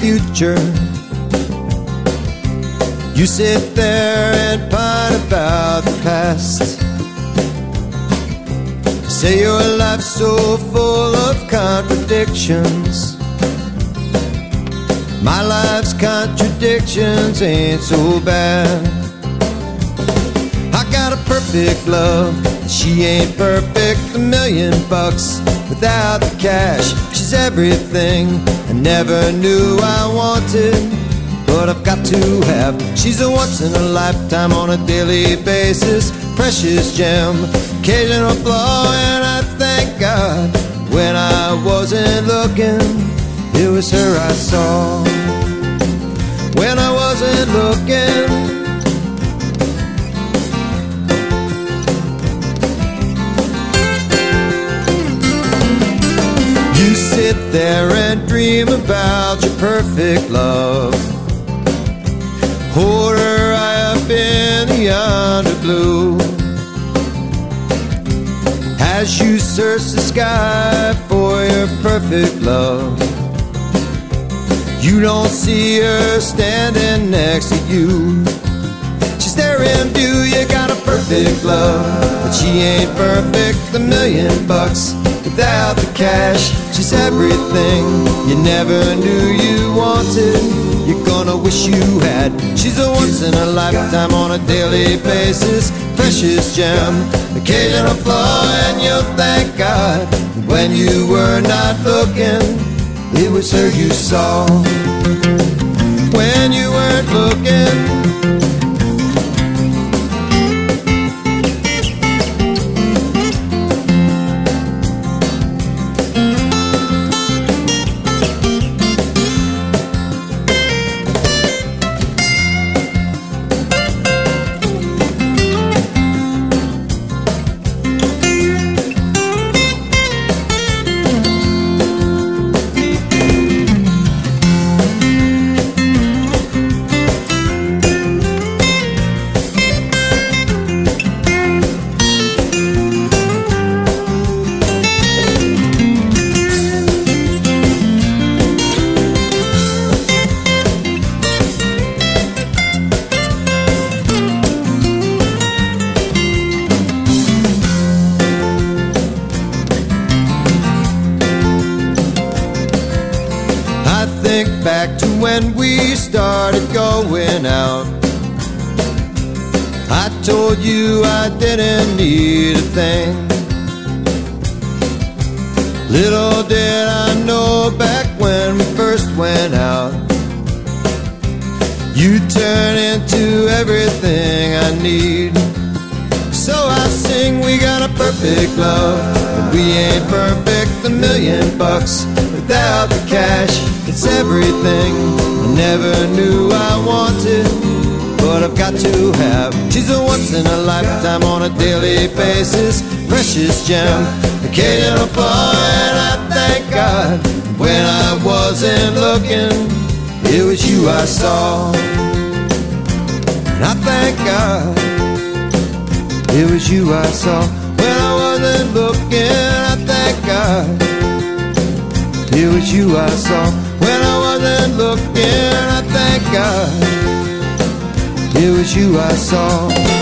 future. You sit there and pine about the past. Say your life's so full of contradictions. My life's contradictions ain't so bad. I got a perfect love, she ain't perfect. $1,000,000 without the cash. She's everything I never knew I wanted, but I've got to have. She's a once in a lifetime on a daily basis, precious gem, occasional flaw, and I thank God when I wasn't looking, it was her I saw. When I wasn't looking, you sit there and dream about your perfect love. Hold her eye up in the underblue as you search the sky for your perfect love. You don't see her standing next to you. She's there in view, you got a perfect love, but she ain't perfect. $1,000,000 without the cash. She's everything you never knew you wanted, you're gonna wish you had. She's a once in a lifetime on a daily basis, precious gem, occasional flaw, and you'll thank God when you were not looking, it was her you saw. When you weren't looking, think back to when we started going out. I told you I didn't need a thing. Little did I know back when we first went out, you'd turn into everything I need. So I sing, we got a perfect love, but we ain't perfect. $1,000,000 without the cash. It's everything I never knew I wanted, but I've got to have. She's a once in a lifetime on a daily basis, precious gem, occasional flaw, and I thank God when I wasn't looking, it was you I saw. And I thank God it was you I saw. When I wasn't looking, I thank God it was you I saw. When I wasn't looking, I thank God it was you I saw.